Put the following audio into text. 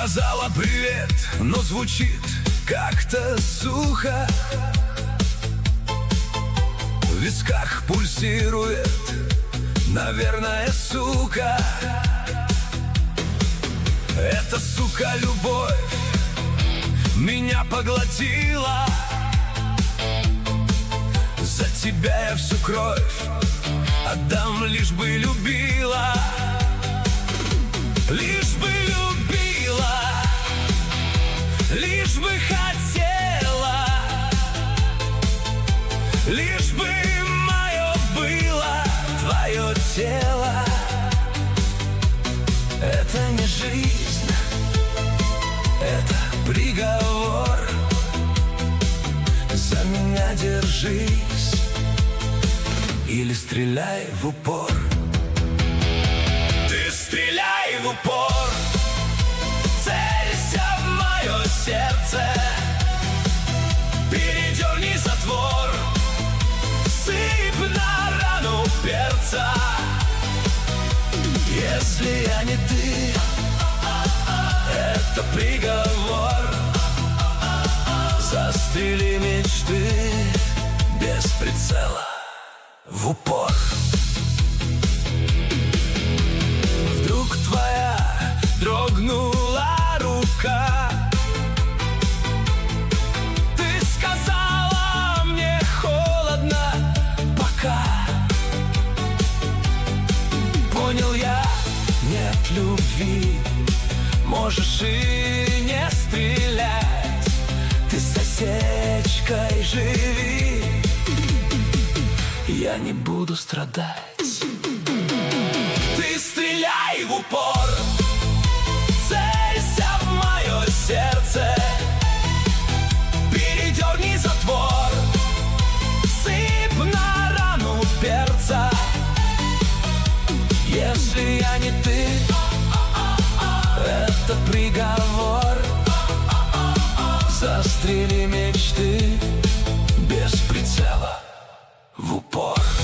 сказала привет, но звучит как-то сухо. В висках пульсирует, наверное, сука. Эта сука любовь меня поглотила. За тебя я всю кровь отдам, лишь бы любила. Лишь бы любила, лишь бы хотела, лишь бы мое было твое тело. Это не жизнь, это приговор. За меня держись или стреляй в упор. Ты стреляй в упор, целься в мое сердце, передерни затвор, сыпь на рану перца. Если я не ты, это приговор. Застрели мечты без прицела, в упор. Вдруг твоя дрогнула рука. Ты сказала мне холодно пока. Понял я, нет любви, можешь и не стрелять. Ты с осечкой живи, я не буду страдать. Ты стреляй в упор, целься в мое сердце, передерни затвор, сыпь на рану перца. Если я не ты, это приговор. Застрели мечты без прицела, в упор.